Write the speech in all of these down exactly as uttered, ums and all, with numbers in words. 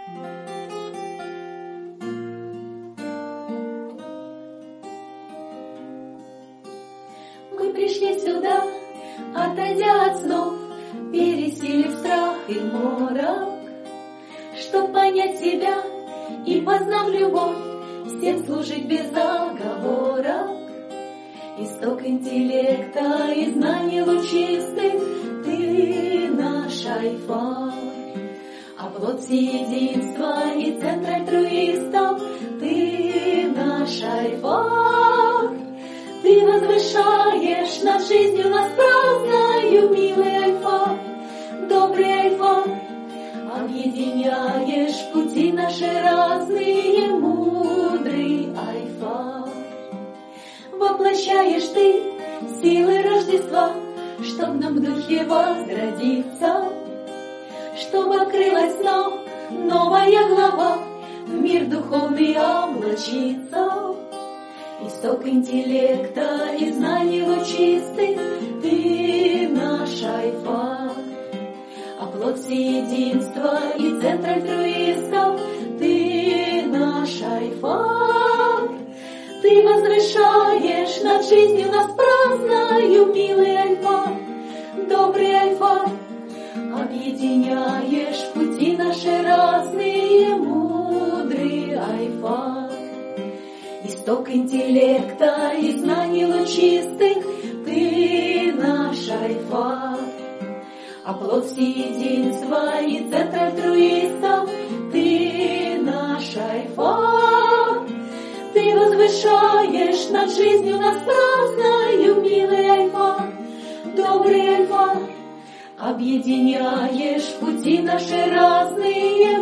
Мы пришли сюда, отойдя от снов, пересилив страх и морок, чтоб понять себя и, познав любовь, всем служить без оговорок. Исток интеллекта и знаний лучистых ты наш альфа, оплот всеединства и центр альтруистов ты наш альфа. Ты возвышаешь над жизнью нас праздною, милый альфа, добрый альфа. Объединяешь пути наши разные, мудрый альфа. Воплощаешь ты силы Рождества, чтоб нам в духе возродиться, чтобы открылась нам новая глава, в мир духовный облачиться. Исток интеллекта и знаний лучистых ты наш альфа, оплот всеединства и центр альтруистов ты наш альфа. Ты возвышаешь над жизнью нас праздною, милый альфа, добрый альфа. Объединяешь пути наши разные, мудрый альфа. Исток интеллекта и знаний лучистых ты наш альфа, оплот всеединства и центр альтруистов ты наш альфа. Ты возвышаешь над жизнью нас праздною, милый альфа, добрый альфа. Объединяешь пути наши разные,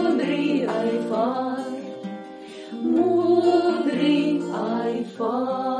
мудрый альфа, мудрый альфа.